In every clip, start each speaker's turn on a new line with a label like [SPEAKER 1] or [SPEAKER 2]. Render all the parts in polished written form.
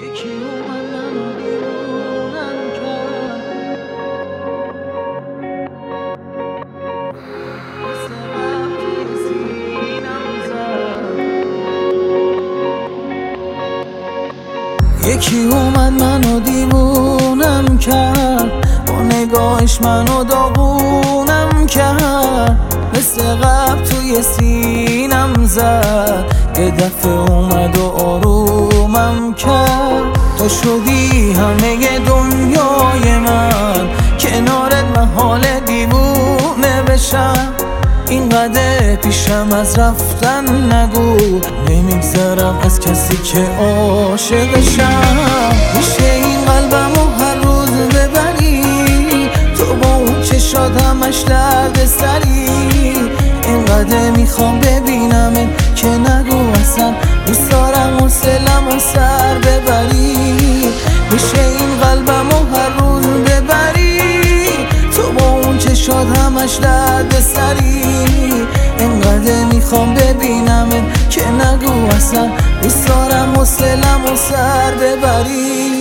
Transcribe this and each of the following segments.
[SPEAKER 1] یکی اومد منو دیوونم کرد، مثل قبل توی سینم زد. یکی اومد منو دیوونم کرد، با نگاهش منو داغونم کرد، مثل قبل توی سینم زد. یه دفعه اومد و آرومم کرد. تو شدی همه دنیای من، کنارت من حال دیوونه بشم. اینقدر پیشم از رفتن نگو، نمیگذرم از کسی که عاشقشم. میشه این قلبمو هر روز ببری، تو با اون چشات همش درد سری. اینقدر میخوام ببینمت که نگو اصلا، دوست دارم حوصله‌مو سر ببری. میشه این قلبمو هر روز ببری، تو با اون چشات همش درد سری. اینقدر میخوام ببینمت که نگو اصلا، دوست دارم حوصله‌مو سر ببری.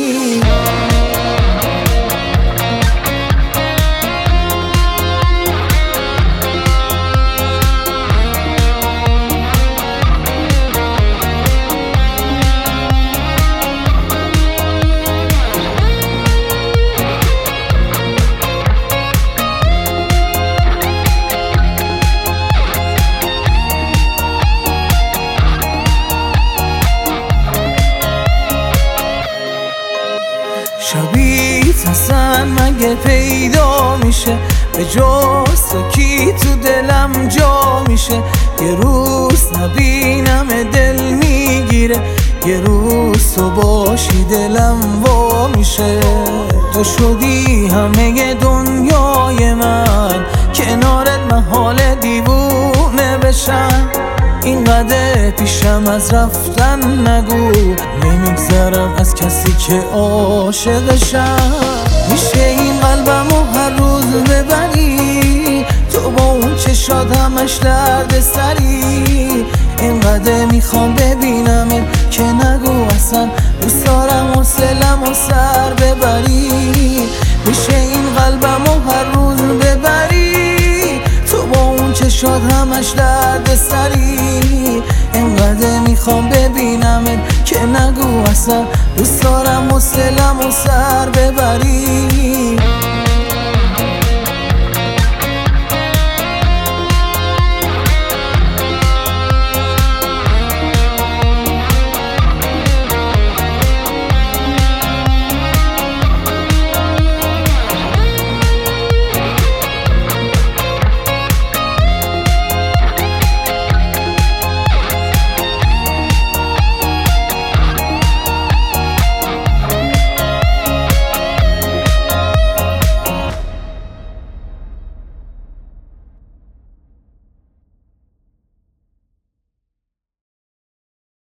[SPEAKER 1] شبیت اصلا مگه پیدا میشه، به جز تو کی تو دلم جا میشه. یه روز نبینم دل میگیره، یه روز تو باشی دلم وا میشه. تو شدی همه دنیای من، کنارت من حال دیوونه بشم. اینقدر پیشم از رفتن نگو، نمیگذرم از کسی که عاشقشم. میشه این قلبمو هر روز ببری، تو با اون چشات همش درد سری. اینقدر میخوام ببینمت که نگو اصلا، دوست دارم حوصله‌مو سر ببری. میشه این قلبمو هر روز ببری، تو با اون چشات همش درد سری. اینقدر میخوام ببینمت که نگو اصلا، دوست دارم حوصله‌مو سر ببری.